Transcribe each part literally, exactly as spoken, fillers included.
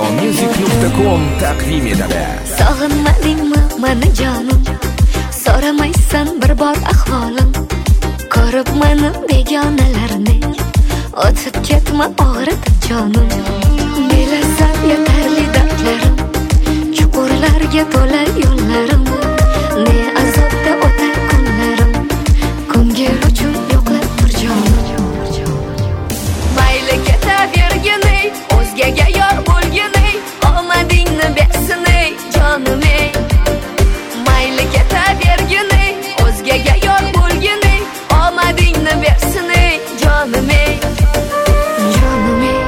music nuqta com taqdim etadi. Sog'inmadingmi meni jonim? So'ramaysan bir bor ahvolim. Ko'rib meni begonalarni, o'tib ketma og'ritib jonim. Bilasan yetarli dardlarim, chuqurlarga to'la yo'llarim. Ne azobda o'tar kunlarim, ko'ngil uchun yo'qlab tur jonim. Mayli ketavergin ey, o'zgaga yor bo'lgin ey, omadingni bersin ey jonim ey. Mayli ketavergin ey, o'zgaga yor bo'lgin ey, omadingni bersin ey jonim ey. Jonim ey.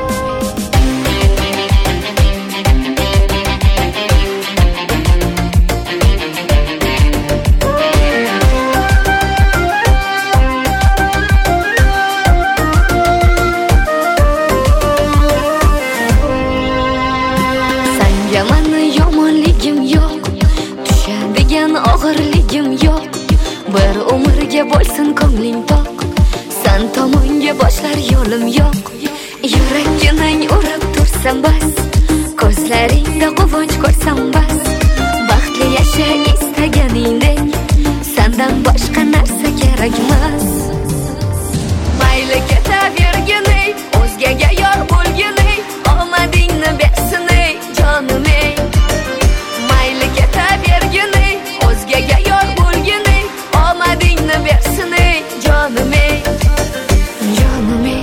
Mani yomonligim yo'q, tushadigan og'irligim yo'q. Bir umrga bo'lsin ko'ngling to'q, san tomonga boshlar yo'lim yo'q. Yurakginang urib tursam bas, ko'zlaringda quvonch ko'rsam bas. Baxtli yasha istaganingdek, sandan boshqa narsa kerakmas. Mayli ketavergin ey, o'zgaga yor bo'lgin ey, omadingni bersin ey jonim ey. Mayli ketavergin ey, o'zgaga yor bo'lgin ey, omadingni bersin ey jonim ey. Jonim ey.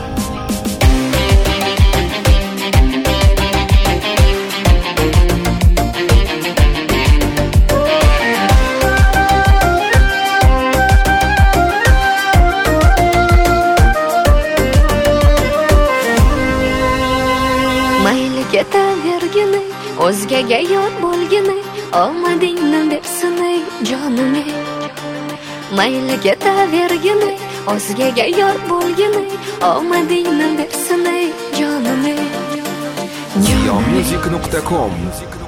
Mayli ketavergin ey, o'zgaga yor bo'lgin ey, omadingni bersin ey jonim ey. Mayli ketavergin ey, o'zgaga yor bo'lgin ey, omadingni bersin ey jonim ey. music nuqta com